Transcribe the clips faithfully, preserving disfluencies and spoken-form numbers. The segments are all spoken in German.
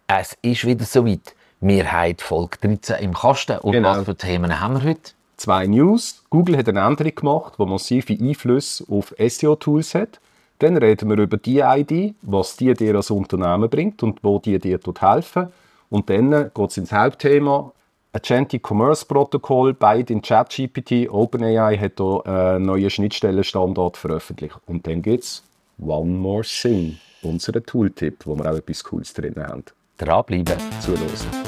Es ist wieder soweit. Wir haben die Folge dreizehn im Kasten. Und Genau. was für Themen haben wir heute? Zwei News. Google hat eine Änderung gemacht, die massive Einflüsse auf S E O-Tools hat. Dann reden wir über die I D, was die dir als Unternehmen bringt und wo die dir helfen. Und dann geht es ins Hauptthema. Agentic Commerce Protocol, beide in ChatGPT. OpenAI hat hier einen neuen Schnittstellenstandard veröffentlicht. Und dann gibt es One More Thing, unseren Tooltip, wo wir auch etwas Cooles drin haben. Dranbleiben. Zuhören.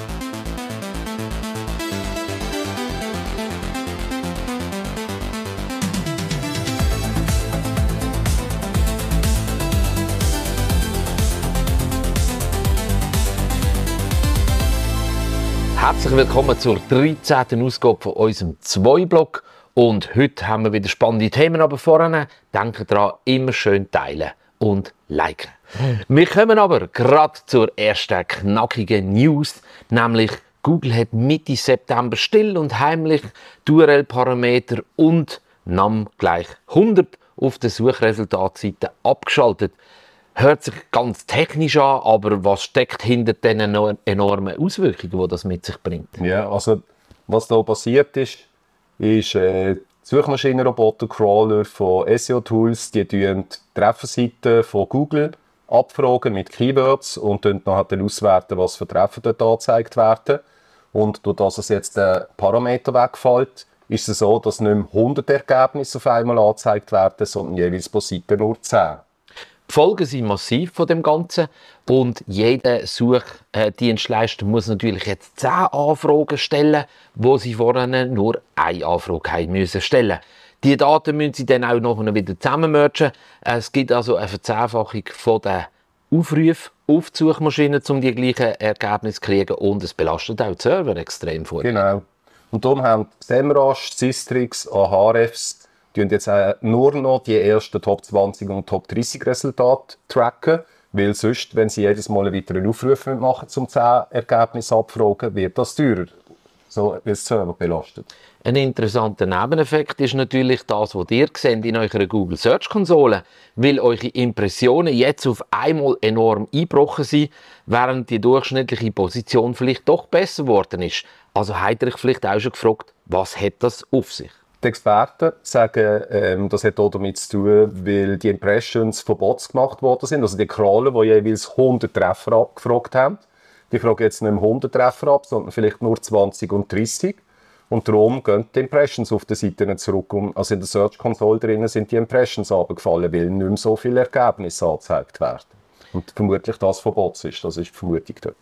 Herzlich willkommen zur dreizehnten Ausgabe von unserem Zwei-Blog. Und heute haben wir wieder spannende Themen, aber vorne denkt daran, immer schön teilen und liken. Wir kommen aber gerade zur ersten knackigen News, nämlich Google hat Mitte September still und heimlich die U R L-Parameter und Namen gleich hundert auf der Suchresultatseite abgeschaltet. Hört sich ganz technisch an, aber was steckt hinter den enormen Auswirkungen, die das mit sich bringt? Ja, also was da passiert ist, ist äh, Suchmaschinenroboter-Crawler von S E O-Tools, die die Trefferseiten von Google abfragen mit Keywords und dann nachher auswerten, was für Treffer dort angezeigt werden. Und durch das es jetzt der Parameter wegfällt, ist es so, dass nicht mehr hundert Ergebnisse auf einmal angezeigt werden, sondern jeweils pro Seite nur zehn. Die Folgen sind massiv von dem Ganzen und jeder Suchdienstleister muss natürlich jetzt zehn Anfragen stellen, wo sie vorher nur eine Anfrage haben müssen stellen. Die Daten müssen sie dann auch noch wieder zusammenmergen. Es gibt also eine Verzehnfachung von den Aufrufen auf die Suchmaschine, um die gleichen Ergebnisse zu kriegen, und es belastet auch die Server extrem vor. Genau. Und darum haben SEMrush, Sistrix, Ahrefs die jetzt äh, nur noch die ersten Top zwanzig und Top dreißig Resultate tracken, weil sonst, wenn sie jedes Mal einen weiteren Aufruf machen, um zehn Ergebnisse abfragen, wird das teurer. So wird das Server belastet. Ein interessanter Nebeneffekt ist natürlich das, was ihr seht in eurer Google Search Konsole, weil eure Impressionen jetzt auf einmal enorm eingebrochen sind, während die durchschnittliche Position vielleicht doch besser geworden ist. Also habt ihr euch vielleicht auch schon gefragt, was hat das auf sich? Die Experten sagen, ähm, das hat auch damit zu tun, weil die Impressions von Bots gemacht worden sind. Also die Crawler, die jeweils hundert Treffer abgefragt haben, die fragen jetzt nicht mehr hundert Treffer ab, sondern vielleicht nur zwanzig und dreißig. Und darum gehen die Impressions auf der Seite nicht zurück. Also in der Search Console drinnen sind die Impressions runtergefallen, weil nicht mehr so viele Ergebnisse angezeigt werden. Und vermutlich das von Bots ist, das ist die Vermutung dort.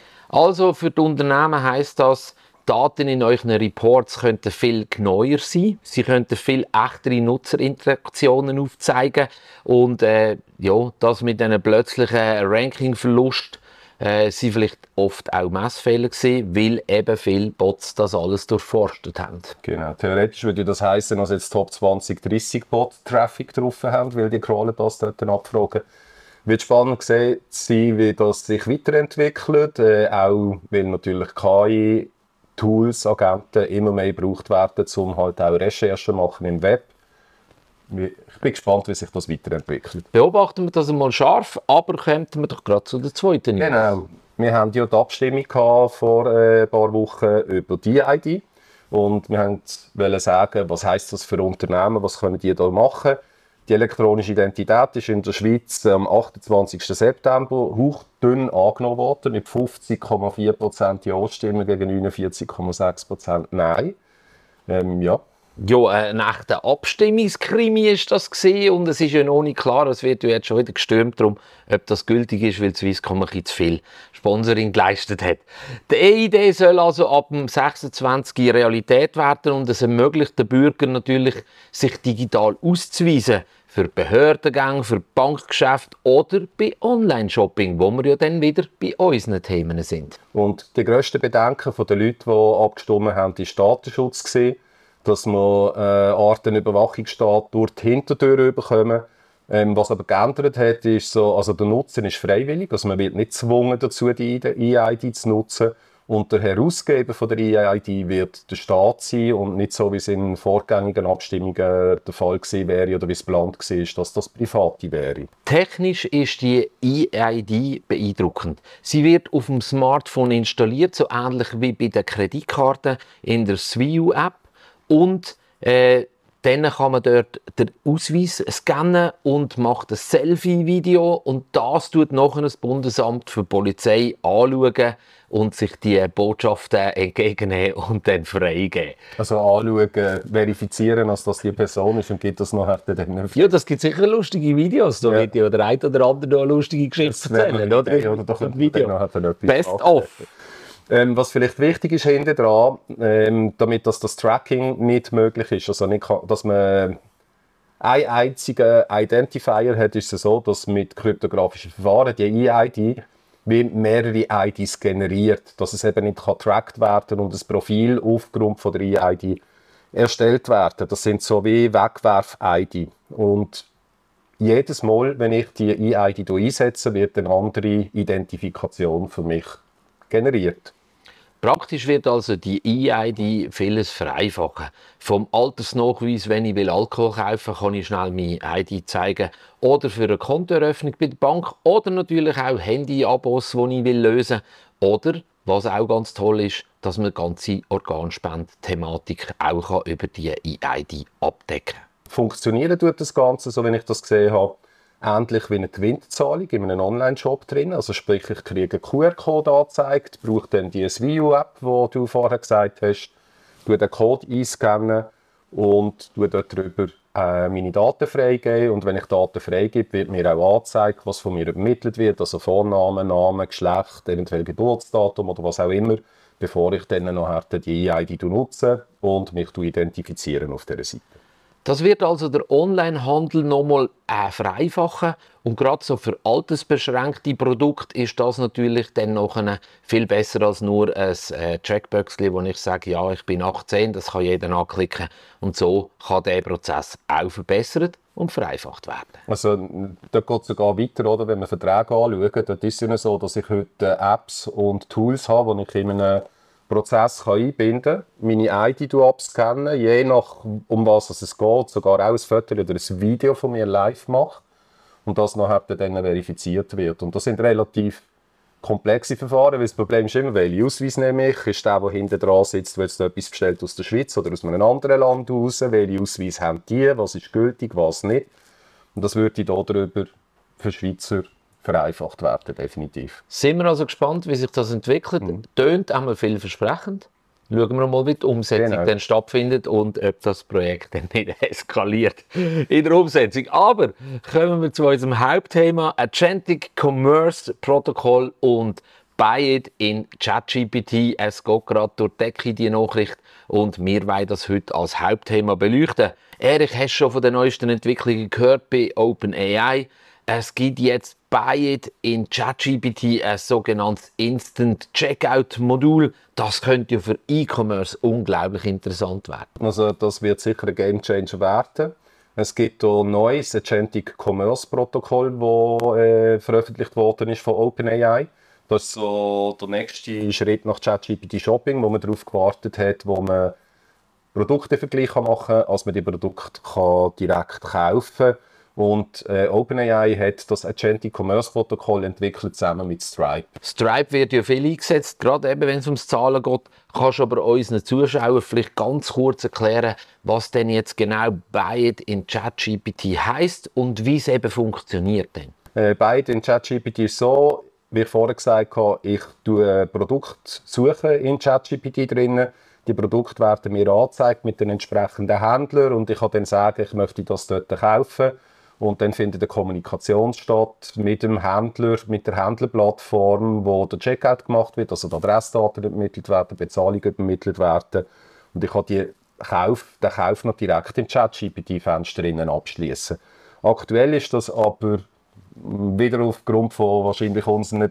Also für die Unternehmen heisst das, Daten in euren Reports könnten viel genauer sein. Sie könnten viel echtere Nutzerinteraktionen aufzeigen. Und äh, ja, das mit einem plötzlichen Rankingverlust äh, sind vielleicht oft auch Messfehler gewesen, weil eben viele Bots das alles durchforstet haben. Genau, theoretisch würde das heißen, dass jetzt Top zwanzig, dreißig Bot-Traffic drauf haben, weil die Crawler das dort abfragen. Wird spannend gesehen sein, wie das sich weiterentwickelt. Äh, auch weil natürlich K I Tools, Agenten immer mehr gebraucht werden, um halt auch Recherchen machen im Web. Ich bin gespannt, wie sich das weiterentwickelt. Beobachten wir das einmal scharf, aber kommen wir doch gerade zu der zweiten News. Genau. Wir haben ja die Abstimmung gehabt vor äh, ein paar Wochen über die I D. Und wir wollten sagen, was heisst das für Unternehmen, was können die da machen. Die elektronische Identität ist in der Schweiz am achtundzwanzigsten September hauchdünn angenommen worden, mit fünfzig Komma vier Prozent Ja-Stimmen gegen neunundvierzig Komma sechs Prozent Nein. Ähm, ja. Ja, ein echter Abstimmungskrimi ist das gewesen, und es ist ja noch nicht klar, es wird ja jetzt schon wieder gestürmt darum, ob das gültig ist, weil Swisscom ein bisschen zu viel Sponsoring geleistet hat. Die E I D soll also ab dem sechsundzwanzigsten Realität werden und es ermöglicht den Bürgern natürlich, sich digital auszuweisen. Für Behördengänge, für Bankgeschäfte oder bei Online-Shopping, wo wir ja dann wieder bei unseren Themen sind. Und die grössten Bedenken der Leute, die abgestimmt haben, war Datenschutz gewesen, dass wir äh, Arten Überwachungsstaat durch die Hintertür bekommen. Ähm, was aber geändert hat, ist so, also der Nutzen ist freiwillig, also man wird nicht gezwungen dazu, die I I D zu nutzen. Und der Herausgeber von der E I D wird der Staat sein und nicht so, wie es in vorgängigen Abstimmungen der Fall gewesen wäre oder wie es geplant war, dass das Private wäre. Technisch ist die E I D beeindruckend. Sie wird auf dem Smartphone installiert, so ähnlich wie bei der Kreditkarte in der Swiu-App. Und äh, dann kann man dort den Ausweis scannen und macht ein Selfie-Video. Und das tut nachher das Bundesamt für Polizei anschauen und sich die Botschaften entgegennehmen und dann freigeben. Also anschauen, verifizieren, dass das die Person ist und gibt das nachher dann... Ja, das gibt sicher lustige Videos. Da ja. wird ja der eine oder andere noch eine lustige Geschichte erzählen, oder? Ja, oder doch ein Video. Best of. Ähm, was vielleicht wichtig ist hinten dran, ähm, damit das, das Tracking nicht möglich ist, also nicht, dass man einen einzigen Identifier hat, ist es so, dass mit kryptografischen Verfahren die E I D wird mehrere I Ds generiert, dass es eben nicht getrackt werden und das Profil aufgrund von der E I D erstellt werden. Das sind so wie Wegwerf-I D. Und jedes Mal, wenn ich die E I D einsetze, wird eine andere Identifikation für mich generiert. Praktisch wird also die E I D vieles vereinfachen. Vom Altersnachweis, wenn ich will Alkohol kaufen will, kann ich schnell meine I D zeigen. Oder für eine Kontoeröffnung bei der Bank. Oder natürlich auch Handy-Abos, die ich will lösen will. Oder, was auch ganz toll ist, dass man die ganze Organspende-Thematik auch über die E I D abdecken kann. Funktionieren tut das Ganze, so wie ich das gesehen habe, ähnlich wie eine Gewinnzahlung in einem Online-Shop drin. Also sprich, ich kriege einen Q R-Code angezeigt, brauche dann die Swiu-App, die du vorher gesagt hast, tue den Code einscannen und tue dort drüber äh, meine Daten freigeben. Und wenn ich Daten freigebe, wird mir auch angezeigt, was von mir übermittelt wird, also Vorname, Name, Geschlecht, eventuell Geburtsdatum oder was auch immer, bevor ich dann nachher die E I D nutze und mich identifizieren auf dieser Seite. Das wird also der Onlinehandel nochmal äh, vereinfachen. Und gerade so für altersbeschränkte Produkte ist das natürlich dann noch viel besser als nur ein äh, Checkboxchen, wo ich sage, ja, ich bin achtzehn, das kann jeder anklicken. Und so kann der Prozess auch verbessert und vereinfacht werden. Also da geht es sogar weiter, oder? Wenn wir Verträge anschauen, dort ist es ja so, dass ich heute Apps und Tools habe, die ich in einem Prozess kann einbinden kann, meine I D abscannen, je nach um was es geht, sogar auch ein Foto oder ein Video von mir live mache und das nachher dann verifiziert wird. Und das sind relativ komplexe Verfahren, weil das Problem ist immer, welchen Ausweis nehme ich, ist der, der hinten dran sitzt, wird etwas bestellt aus der Schweiz oder aus einem anderen Land raus, welche Ausweis haben die, was ist gültig, was nicht. Und das würde hier darüber für Schweizer vereinfacht werden, definitiv. Sind wir also gespannt, wie sich das entwickelt. Mhm. Tönt einmal vielversprechend. Schauen wir mal, wie die Umsetzung genau. dann stattfindet und ob das Projekt dann nicht eskaliert in der Umsetzung. Aber kommen wir zu unserem Hauptthema Agentic Commerce Protocol und Buy-it in ChatGPT. Es geht gerade durch die Decke, die Nachricht, und wir wollen das heute als Hauptthema beleuchten. Erich, hast du schon von den neuesten Entwicklungen gehört bei OpenAI? Es gibt jetzt Buy-it in ChatGPT, ein sogenanntes Instant Checkout-Modul. Das könnte ja für E-Commerce unglaublich interessant werden. Also das wird sicher ein Gamechanger werden. Es gibt auch ein neues Agentic Commerce Protokoll, das äh, veröffentlicht worden ist von OpenAI. Das ist so der nächste Schritt nach ChatGPT Shopping, wo man darauf gewartet hat, wo man Produktevergleich machen kann, als man die Produkte kann direkt kaufen kann. Und äh, OpenAI hat das Agentic Commerce Protokoll entwickelt zusammen mit Stripe. Stripe wird ja viel eingesetzt, gerade eben, wenn es ums Zahlen geht. Kannst du aber unseren Zuschauern vielleicht ganz kurz erklären, was denn jetzt genau Buy-it in ChatGPT heisst und wie es eben funktioniert denn? Äh, Buy-it in ChatGPT ist so, wie ich vorher gesagt habe, ich tue Produkte suchen in ChatGPT drinnen. Die Produkte werden mir angezeigt mit den entsprechenden Händlern und ich kann dann sagen, ich möchte das dort kaufen. Und dann findet eine Kommunikation statt mit dem Händler, mit der Händlerplattform, wo der Checkout gemacht wird, also die Adressdaten übermittelt werden, die Bezahlung übermittelt werden. Und ich kann die Kauf, den Kauf noch direkt im ChatGPT-Fenster abschließen. Aktuell ist das aber wieder aufgrund von wahrscheinlich unseren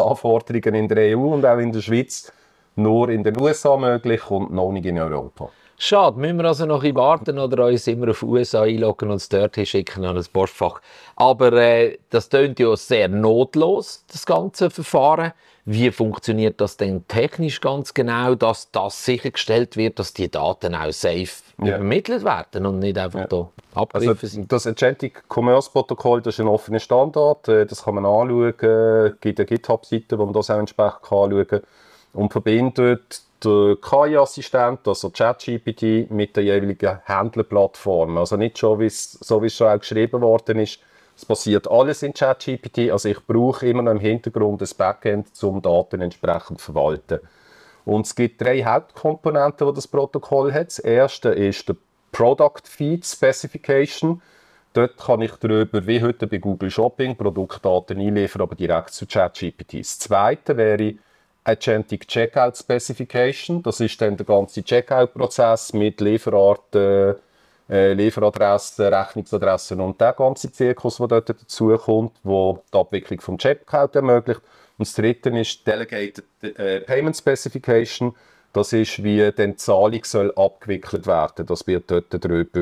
Datenschutzanforderungen in der E U und auch in der Schweiz nur in den U S A möglich und noch nicht in Europa. Schade, müssen wir also noch ein bisschen warten oder uns immer auf U S A einloggen und es dort schicken an ein Postfach. Aber äh, das tönt ja sehr notlos, das ganze Verfahren. Wie funktioniert das denn technisch ganz genau, dass das sichergestellt wird, dass die Daten auch safe Ja. übermittelt werden und nicht einfach Ja. da abgegriffen Also sind? das Agentic Commerce Protokoll, das ist ein offener Standard, äh, das kann man anschauen, es gibt eine GitHub-Seite, wo man das auch entsprechend anschauen kann und verbindet den K I-Assistent, also ChatGPT, mit der jeweiligen Händlerplattform. Also nicht schon, wie's, so wie es schon auch geschrieben worden ist, es passiert alles in ChatGPT, also ich brauche immer noch im Hintergrund ein Backend, um Daten entsprechend zu verwalten. Und es gibt drei Hauptkomponenten, die das Protokoll hat. Das erste ist der Product Feed Specification. Dort kann ich darüber, wie heute bei Google Shopping, Produktdaten einliefern, aber direkt zu ChatGPT. Das zweite wäre Agentic Checkout Specification. Das ist dann der ganze Checkout-Prozess mit Lieferarten, äh, Lieferadressen, Rechnungsadressen und der ganze Zirkus, der dort dazukommt, der die Abwicklung vom Checkout ermöglicht. Und das dritte ist Delegated äh, Payment Specification. Das ist, wie die Zahlung soll abgewickelt werden. Das wird dort darüber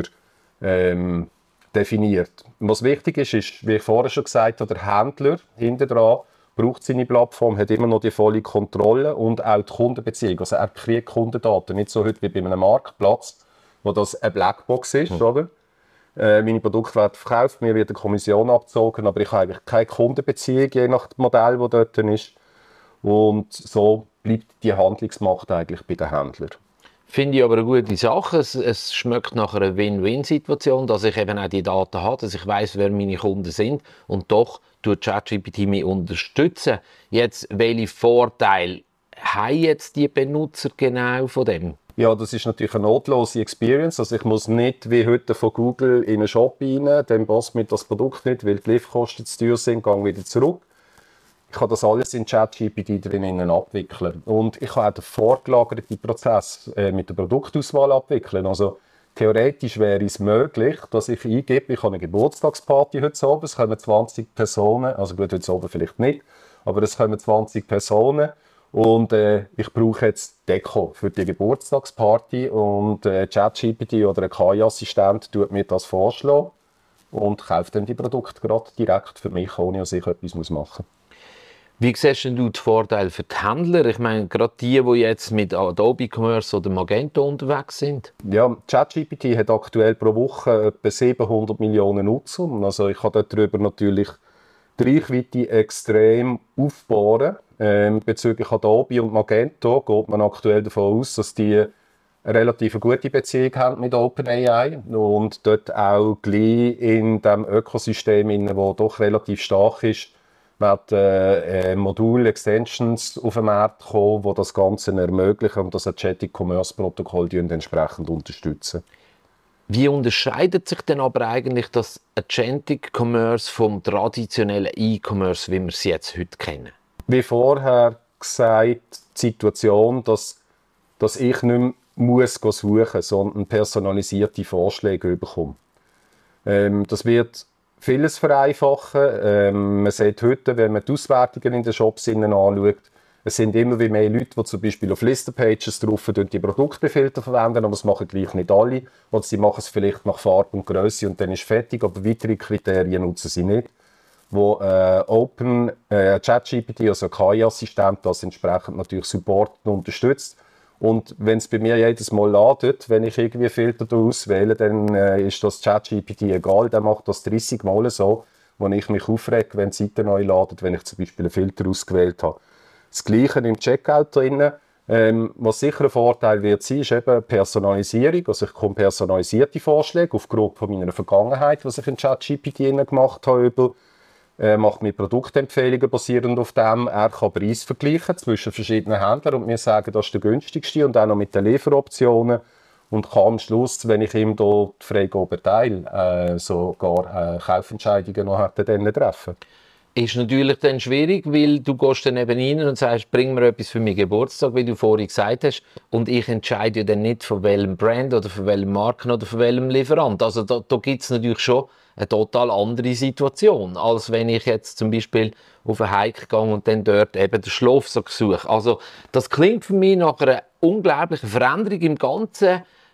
ähm, definiert. Was wichtig ist, ist, wie ich vorher schon gesagt habe, der Händler hinten dran braucht seine Plattform, hat immer noch die volle Kontrolle und auch die Kundenbeziehung. Also er kriegt Kundendaten, nicht so heute wie bei einem Marktplatz, wo das eine Blackbox ist, mhm. oder? Äh, meine Produkte werden verkauft, mir wird eine Kommission abgezogen, aber ich habe eigentlich keine Kundenbeziehung, je nach dem Modell, das dort ist. Und so bleibt die Handlungsmacht eigentlich bei den Händlern. Finde ich aber eine gute Sache. Es, es schmeckt nach einer Win-Win-Situation, dass ich eben auch die Daten habe, dass ich weiss, wer meine Kunden sind und doch tut ChatGPT mich unterstützen. Jetzt, welche Vorteile haben jetzt die Benutzer genau von dem? Ja, das ist natürlich eine notlose Experience. Also ich muss nicht wie heute von Google in einen Shop rein, dann passt mir das Produkt nicht, weil die Lieferkosten zu teuer sind, gehe wieder zurück. Ich kann das alles in ChatGPT drinnen abwickeln. Und ich kann auch den vorgelagerten Prozess äh, mit der Produktauswahl abwickeln. Also theoretisch wäre es möglich, dass ich eingebe, ich habe eine Geburtstagsparty heute Abend, es kommen zwanzig Personen, also gut, heute Abend vielleicht nicht, aber es kommen zwanzig Personen und äh, ich brauche jetzt Deko für die Geburtstagsparty und äh, ChatGPT oder ein K I-Assistent tut mir das vorschlagen und kauft dann die Produkte gerade direkt für mich, ohne dass ich etwas machen muss. Wie siehst du die Vorteile für die Händler? Ich meine, gerade die, die jetzt mit Adobe Commerce oder Magento unterwegs sind. Ja, ChatGPT hat aktuell pro Woche etwa siebenhundert Millionen Nutzer. Also ich kann darüber natürlich die Reichweite extrem aufbauen. Ähm, bezüglich Adobe und Magento geht man aktuell davon aus, dass die eine relativ gute Beziehung haben mit OpenAI und dort auch gleich in dem Ökosystem, das doch relativ stark ist, werden äh, Modul-Extensions auf den Markt kommen, die das Ganze ermöglichen und das Agentic Commerce Protokoll entsprechend unterstützen. Wie unterscheidet sich denn aber eigentlich das Agentic Commerce vom traditionellen E-Commerce, wie wir es jetzt heute kennen? Wie vorher gesagt, die Situation, dass, dass ich nicht mehr muss suchen, sondern personalisierte Vorschläge bekomme. Ähm, das wird vieles vereinfachen. Ähm, man sieht heute, wenn man die Auswertungen in den Shops anschaut, es sind immer wie mehr Leute, die zum Beispiel auf Listenpages drauf die Produktbefilter verwenden, aber das machen gleich nicht alle. Oder sie machen es vielleicht nach Farbe und Größe und dann ist fertig, aber weitere Kriterien nutzen sie nicht. Wo äh, Open äh, ChatGPT, also K I-Assistent, das entsprechend natürlich supportet und unterstützt. Und wenn es bei mir jedes Mal ladet, wenn ich irgendwie Filter auswähle, dann äh, ist das ChatGPT egal. Der macht das dreißig Mal so, wo ich mich aufrege, wenn die Seite neu ladet, wenn ich zum Beispiel einen Filter ausgewählt habe. Das Gleiche im Checkout drin. Ähm, was sicher ein Vorteil wird sein, ist eben Personalisierung. Also ich bekomme personalisierte Vorschläge aufgrund von meiner Vergangenheit, was ich in ChatGPT gemacht habe, über Er macht mir Produktempfehlungen basierend auf dem. Er kann Preis vergleichen zwischen verschiedenen Händlern und mir sagen, das ist der günstigste und auch noch mit den Lieferoptionen. Und kann am Schluss, wenn ich ihm da die Freigabe erteile, äh, sogar äh, Kaufentscheidungen noch dann treffen. Ist natürlich dann schwierig, weil du gehst dann eben rein und sagst, bring mir etwas für meinen Geburtstag, wie du vorhin gesagt hast. Und ich entscheide dann nicht, von welchem Brand oder von welchem Marken oder von welchem Lieferant. Also da, da gibt es natürlich schon eine total andere Situation, als wenn ich jetzt zum Beispiel auf einen Hike gehe und dann dort eben den Schlafsack suche. Also das klingt für mich nach einer unglaublichen Veränderung im ganzen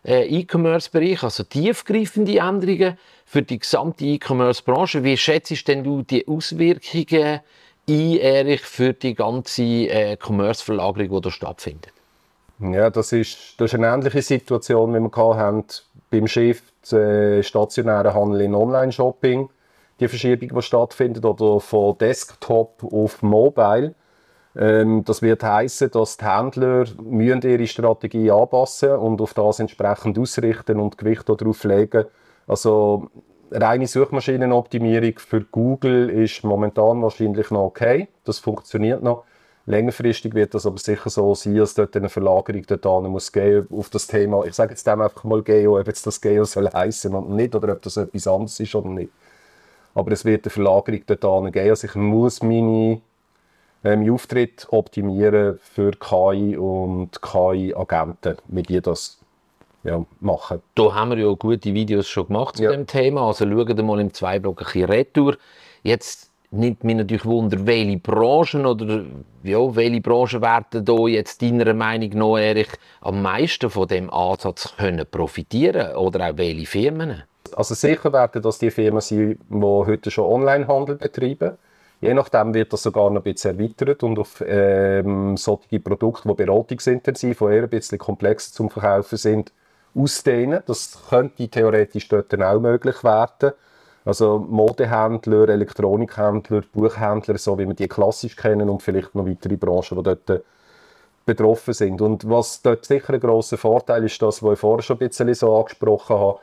äh, E-Commerce-Bereich, also tiefgreifende Änderungen für die gesamte E-Commerce-Branche. Wie schätzt denn du die Auswirkungen ein, Erich, für die ganze äh, Commerce-Verlagerung, die da stattfindet? Ja, das ist, das ist eine ähnliche Situation, wie wir hatten beim Shift äh, stationären Handel in Online-Shopping. Die Verschiebung, die stattfindet, oder von Desktop auf Mobile. Ähm, das wird heißen, dass die Händler müssen ihre Strategie anpassen und auf das entsprechend ausrichten und Gewicht darauf legen. Also reine Suchmaschinenoptimierung für Google ist momentan wahrscheinlich noch okay. Das funktioniert noch. Längerfristig wird das aber sicher so sein, dass dort eine Verlagerung dort muss gehen auf das Thema. Ich sage jetzt dem einfach mal Geo, ob jetzt das Geo soll heißen oder nicht, oder ob das etwas anderes ist oder nicht. Aber es wird eine Verlagerung dort gehen. Also ich muss meine ähm, Auftritt optimieren für K I und K I-Agenten, mit die das ja, machen. Da haben wir ja gute Videos schon gemacht zu Ja. dem Thema. Also schaut mal im Zwei-Block ein bisschen retour. Jetzt nimmt mich natürlich Wunder, welche Branchen oder ja, welche Branchen werden da jetzt deiner Meinung nach, Erich, am meisten von dem Ansatz können profitieren oder auch welche Firmen? Also sicher werden das die Firmen sein, die heute schon Onlinehandel betreiben. Je nachdem wird das sogar noch ein bisschen erweitert und auf ähm, solche Produkte, die beratungsintensiv, die eher ein bisschen komplexer zum Verkaufen sind, ausdehnen. Das könnte theoretisch dort dann auch möglich werden. Also Modehändler, Elektronikhändler, Buchhändler, so wie wir die klassisch kennen, und vielleicht noch weitere Branchen, die dort betroffen sind. Und was dort sicher ein grosser Vorteil ist, das, was ich vorher schon ein bisschen so angesprochen habe,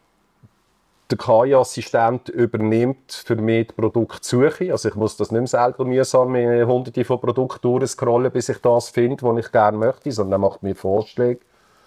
der K I-Assistent übernimmt für mich die Produktsuche. Also ich muss das nicht mehr selber mühsam mit hunderte von Produkten durchscrollen, bis ich das finde, was ich gerne möchte, sondern er macht mir Vorschläge.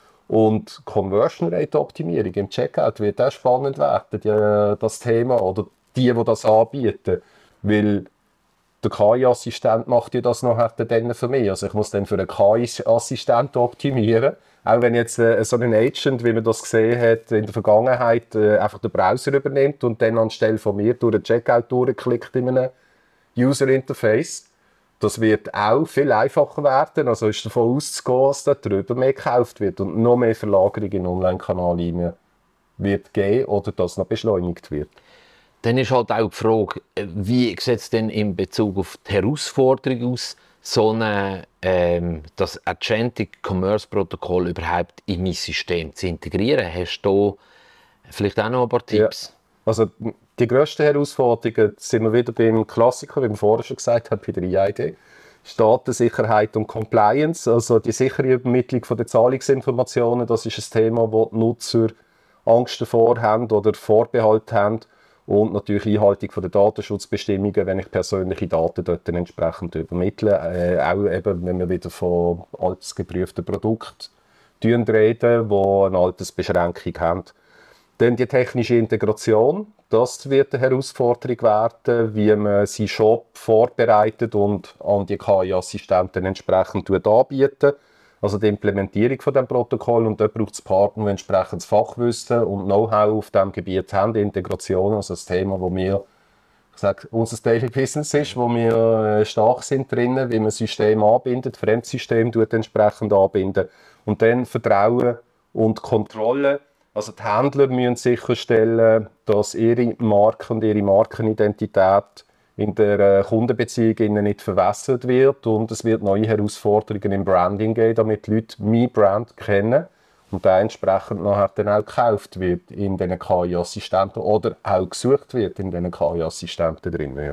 Und Conversion Rate Optimierung im Checkout wird auch spannend werden, die, das Thema, oder die, die das anbieten. Weil der K I-Assistent macht ja das nachher dann für mich. Also ich muss dann für einen K I-Assistent optimieren. Auch wenn jetzt äh, so ein Agent, wie man das gesehen hat in der Vergangenheit, äh, einfach den Browser übernimmt und dann anstelle von mir durch den Checkout durchklickt in einem User-Interface. Das wird auch viel einfacher werden. Also ist davon auszugehen, dass da drüber mehr gekauft wird und noch mehr Verlagerung in den Online-Kanal wird geben oder das noch beschleunigt wird. Dann ist halt auch die Frage, wie sieht es denn in Bezug auf die Herausforderung aus, so eine, ähm, das Agentic Commerce Protokoll überhaupt in mein System zu integrieren? Hast du da vielleicht auch noch ein paar Tipps? Ja. Also die grössten Herausforderungen sind wir wieder beim Klassiker, wie wir vorher schon gesagt haben, bei der E I D. Datensicherheit und Compliance, also die sichere Übermittlung von den Zahlungsinformationen, das ist ein Thema, wo die Nutzer Angst davor haben oder Vorbehalt haben. Und natürlich Einhaltung von der Datenschutzbestimmungen, wenn ich persönliche Daten dort entsprechend übermittle. Äh, auch eben, wenn wir wieder von altersgeprüften Produkten reden, die eine Altersbeschränkung haben. Dann die technische Integration, das wird eine Herausforderung werden, wie man seinen Shop vorbereitet und an die K I-Assistenten entsprechend anbietet. Also die Implementierung von dem Protokoll, und dort braucht es Partner, die entsprechendes Fachwissen und Know-how auf diesem Gebiet haben. Die Integration, also das Thema, wo wir, ich sage, unser Daily Business ist, wo wir stark sind drinnen, wie man Systeme anbindet, Fremdsysteme entsprechend anbinden. Und dann Vertrauen und Kontrolle. Also die Händler müssen sicherstellen, dass ihre Marke und ihre Markenidentität in der Kundenbeziehung nicht verwässert wird, und es wird neue Herausforderungen im Branding geben, damit die Leute mein Brand kennen und dann entsprechend nachher dann auch gekauft wird in diesen K I-Assistenten oder auch gesucht wird in diesen K I-Assistenten drin. Ja.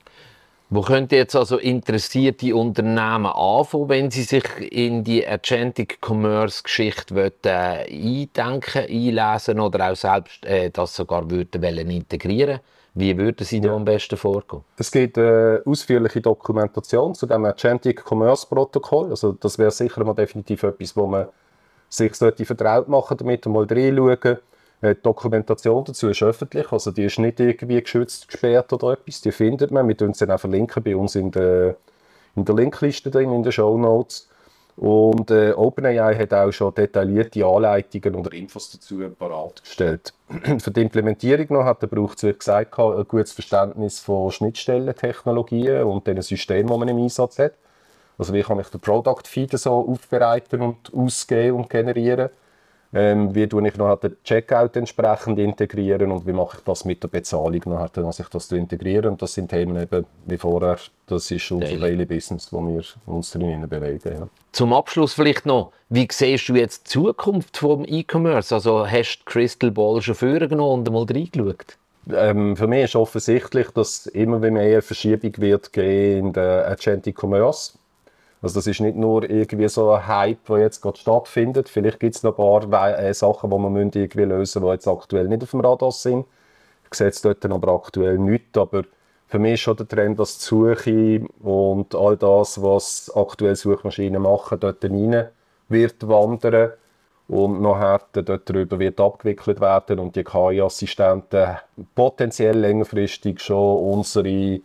Wo könnten jetzt also interessierte Unternehmen anfangen, wenn sie sich in die Agentic Commerce Geschichte wollen, äh, eindenken, einlesen oder auch selbst äh, das sogar würden wollen integrieren? Wie würden Sie ja. da am besten vorgehen? Es gibt eine ausführliche Dokumentation zu dem Agentic Commerce Protokoll. Also das wäre sicher mal definitiv etwas, wo man sich sollte vertraut machen damit und mal reinschauen. Die Dokumentation dazu ist öffentlich, also die ist nicht irgendwie geschützt, gesperrt oder etwas. Die findet man. Wir verlinken sie dann verlinken bei uns in der, in der Linkliste drin, in den Shownotes. Und äh, OpenAI hat auch schon detaillierte Anleitungen oder Infos dazu bereitgestellt. Für die Implementierung noch hat, braucht es, wie gesagt, ein gutes Verständnis von Schnittstellentechnologien und den Systemen, die man im Einsatz hat. Also wie kann ich den Product Feed so aufbereiten und ausgeben und generieren. Ähm, wie tue ich noch den Checkout entsprechend integrieren und wie mache ich das mit der Bezahlung nachher, dass ich das integrieren. Und das sind Themen eben wie vorher, das ist unser Daily. Daily Business, wo wir uns drin bewegen. Ja. Zum Abschluss vielleicht noch, wie siehst du jetzt die Zukunft vom E-Commerce? Also hast du die Crystal Ball schon vorgenommen und mal reingeschaut? Ähm, für mich ist offensichtlich, dass immer mehr Verschiebung wird geben in den Agentic Commerce. Also das ist nicht nur irgendwie so ein Hype, der jetzt gerade stattfindet. Vielleicht gibt es noch ein paar äh, Sachen, die man irgendwie lösen müssen, die jetzt aktuell nicht auf dem Radar sind. Ich sehe jetzt dort aber aktuell nichts. Aber für mich ist schon der Trend, dass die Suche und all das, was aktuell Suchmaschinen machen, dort rein wird wandern und nachher dort drüber wird abgewickelt werden und die K I-Assistenten potenziell längerfristig schon unsere,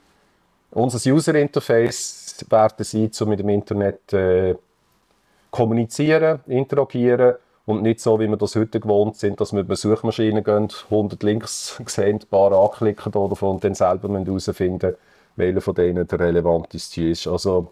unser User-Interface werden sein, um mit dem Internet äh, kommunizieren, interagieren und nicht so, wie wir das heute gewohnt sind, dass wir über Suchmaschinen gehen, hundert Links sehen, ein paar anklicken oder und dann selber herausfinden, welcher von denen der relevanteste ist. Also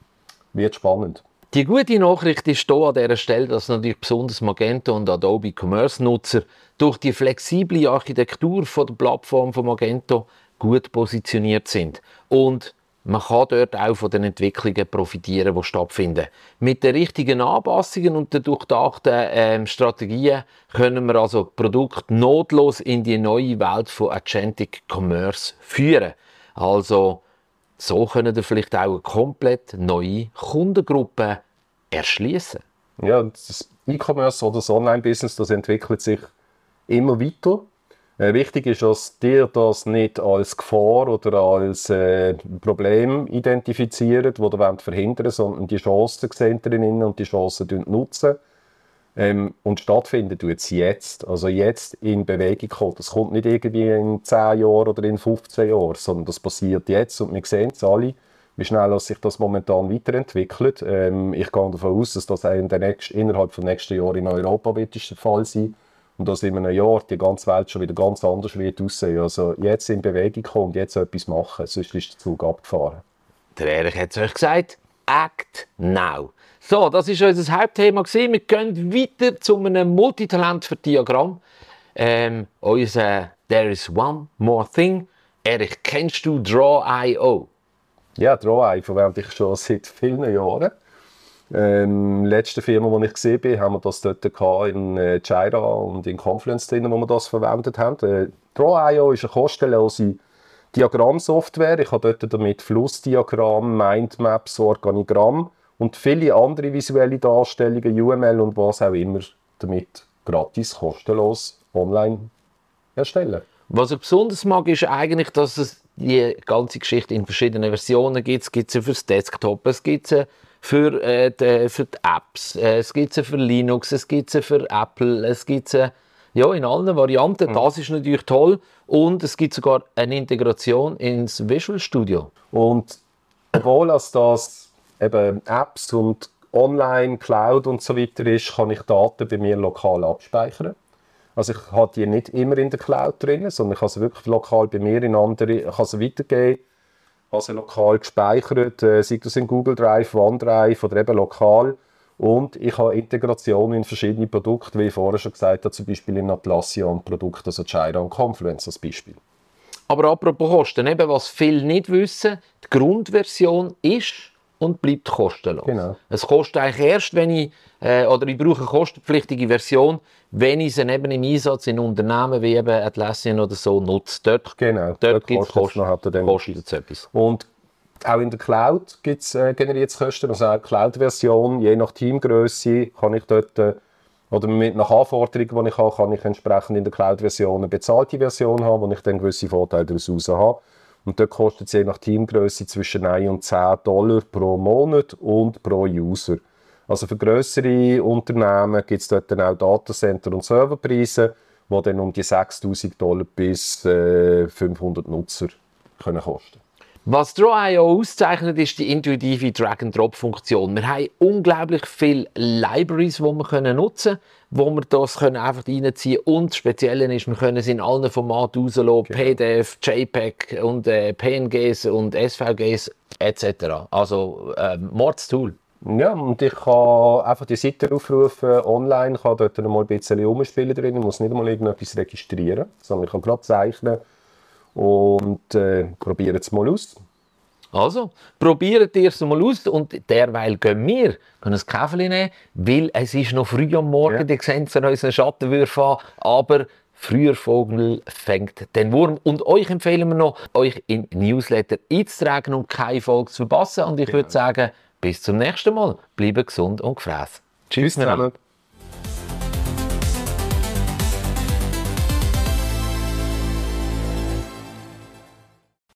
wird spannend. Die gute Nachricht ist hier an dieser Stelle, dass natürlich besonders Magento und Adobe Commerce Nutzer durch die flexible Architektur von der Plattform von Magento gut positioniert sind. Und man kann dort auch von den Entwicklungen profitieren, die stattfinden. Mit den richtigen Anpassungen und den durchdachten äh, Strategien können wir also Produkte notlos in die neue Welt von Agentic Commerce führen. Also so können wir vielleicht auch eine komplett neue Kundengruppe erschließen. Ja, das E-Commerce oder das Online-Business, das entwickelt sich immer weiter. Äh, wichtig ist, dass dir das nicht als Gefahr oder als äh, Problem identifiziert, das ihr verhindern wollt, sondern die Chancen sehen drin und die Chancen nutzen. Ähm, und stattfinden tut es jetzt. Also jetzt in Bewegung kommen. Das kommt nicht irgendwie in zehn Jahren oder in fünfzehn Jahren, sondern das passiert jetzt und wir sehen es alle, wie schnell sich das momentan weiterentwickelt. Ähm, ich gehe davon aus, dass das in der nächsten, innerhalb des nächsten Jahres in Europa wird der Fall sein und dass in einem Jahr die ganze Welt schon wieder ganz anders wird aussehen. Also jetzt in Bewegung kommen und jetzt etwas machen, sonst ist der Zug abgefahren. Der Erich hat es euch gesagt, Act Now. So, das war unser Hauptthema. Wir gehen weiter zu einem Multitalent für Diagramm. Ähm, unser There is one more thing. Erich, kennst du Draw Punkt i o? Ja, Draw Punkt i o verwende ich schon seit vielen Jahren. Ähm, letzte Firma, wo ich gesehen bin, haben wir das dort in äh, Jira und in Confluence drin, wo wir das verwendet haben. Äh, Draw Punkt i o ist eine kostenlose Diagrammsoftware. Ich habe dort damit Flussdiagramm, Mindmaps, Organigramm und viele andere visuelle Darstellungen, U M L und was auch immer, damit gratis, kostenlos online erstellen. Was ich besonders mag, ist eigentlich, dass es die ganze Geschichte in verschiedenen Versionen gibt. Es gibt sie für das Desktop, es gibt sie für, äh, die, für die Apps, äh, es gibt sie für Linux, es gibt sie für Apple, es gibt sie ja, in allen Varianten. Mhm. Das ist natürlich toll. Und es gibt sogar eine Integration ins Visual Studio. Und obwohl das eben Apps und Online, Cloud und so weiter ist, kann ich Daten bei mir lokal abspeichern. Also ich habe die nicht immer in der Cloud drin, sondern ich kann sie wirklich lokal bei mir in andere, ich kann sie weitergeben, ich habe sie lokal gespeichert, äh, sei das in Google Drive, OneDrive oder eben lokal. Und ich habe Integration in verschiedene Produkte, wie ich vorher schon gesagt habe, zum Beispiel in Atlassian-Produkte, also Jira und Confluence als Beispiel. Aber apropos Kosten, eben, was viele nicht wissen, die Grundversion ist und bleibt kostenlos. Genau. Es kostet eigentlich erst, wenn ich, äh, oder ich brauche eine kostenpflichtige Version, wenn ich sie eben im Einsatz in Unternehmen wie eben Atlassian oder so nutze. Dort, genau, dort, dort gibt es Kosten, kostet etwas. Und auch in der Cloud gibt's, äh, generiert es Kosten, also auch die Cloud-Version, je nach Teamgröße kann ich dort, äh, oder mit nach Anforderungen, die ich habe, kann ich entsprechend in der Cloud-Version eine bezahlte Version haben, wo ich dann gewisse Vorteile daraus habe. Und dort kostet es je nach Teamgröße zwischen ein und zehn Dollar pro Monat und pro User. Also für grössere Unternehmen gibt es dort dann auch Datacenter- und Serverpreise, die dann um die sechstausend Dollar bis äh, fünfhundert Nutzer können kosten. Was Draw Punkt i o auszeichnet, ist die intuitive Drag-and-Drop-Funktion. Wir haben unglaublich viele Libraries, die wir nutzen können, wo wir das einfach reinziehen können. Und das Spezielle ist, wir können es in allen Formaten rauslassen, okay. P D F, JPEG und äh, P N Gs und S V Gs et cetera. Also äh, Mordstool. Ja, und ich kann einfach die Seite aufrufen, online, kann dort noch mal ein bisschen rumspielen drin, ich muss nicht mal irgendetwas registrieren, sondern ich kann gerade zeichnen und äh, probieren es mal aus. Also, probiert ihr es mal aus und derweil gehen wir können ein Käferchen nehmen, weil es ist noch früh am Morgen, Ja. die sehen es an unseren Schattenwürfen an, aber früher Vogel fängt den Wurm. Und euch empfehlen wir noch, euch in Newsletter einzutragen, um keine Folge zu verpassen. Und ich würde sagen, bis zum nächsten Mal. Bleibt gesund und gefräß. Tschüss Tschüss zusammen.